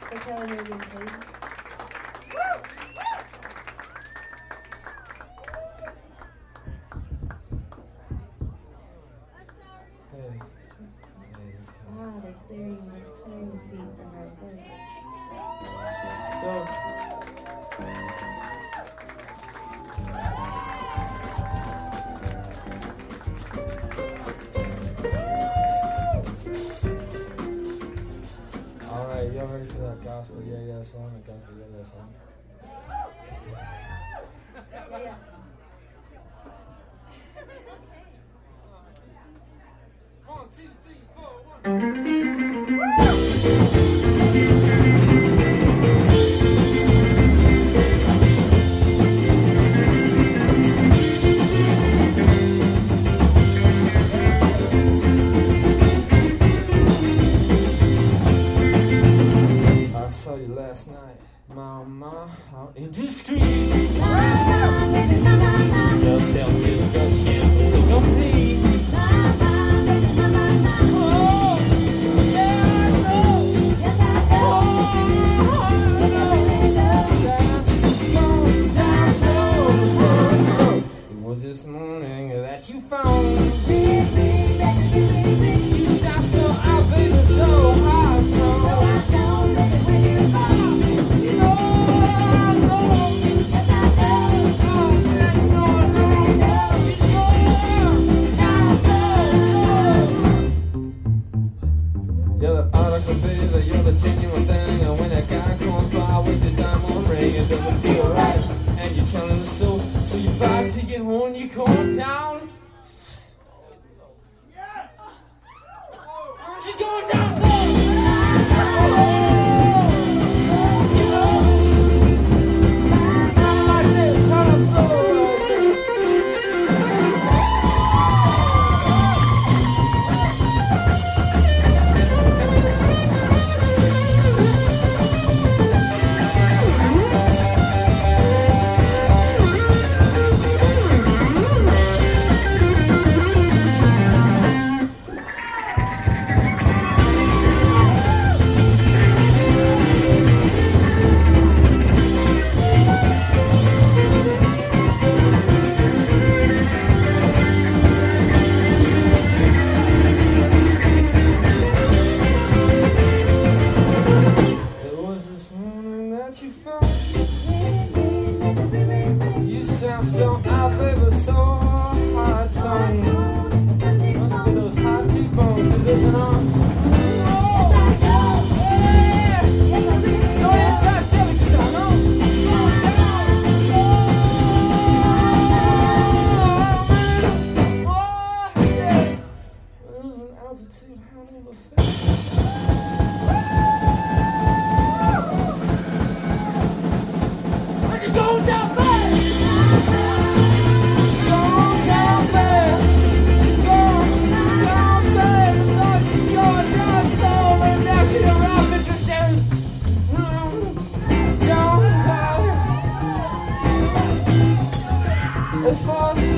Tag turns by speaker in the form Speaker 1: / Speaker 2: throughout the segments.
Speaker 1: Look how they're getting paid.
Speaker 2: Hey.
Speaker 1: They're clearing the seat for her bird.
Speaker 2: So, alright, y'all ready for that gospel yeah song? The gospel yeah song.
Speaker 1: Yeah.
Speaker 3: One, two, three, four, one.
Speaker 2: I saw you last night, mama, how indiscreet. Your self-destruction is so complete. Oh, yeah, I know. Oh, I know. That's going down so. It was this morning that you found. You sound still out, baby, so hard to. You're the article, baby, you're the genuine thing. And when that guy comes by with his diamond ring, it doesn't feel right. And you're telling us so. So you buy a ticket home, you come down. She's going down slow. You know, not like this, kind of slow like this. You found. You sound so out, baby, so hard tongue. Must be those high T-bones, 'cause there's an arm. Don't even try to tell me, 'cause I know. Oh, yes. We're losing altitude, how never felt. Going down fast. She's going down fast. She's going down fast. No, she's going down slow. And now she's around 57. Down fast. As far as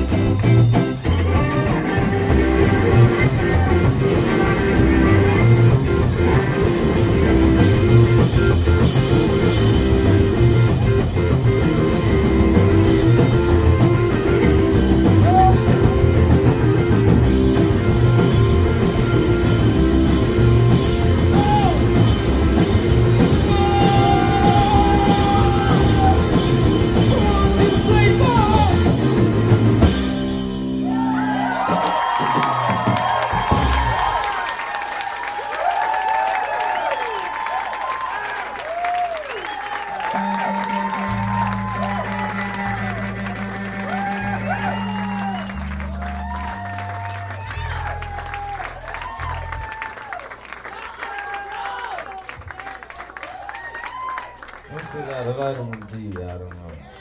Speaker 2: let's do that, a vitamin D, I don't know.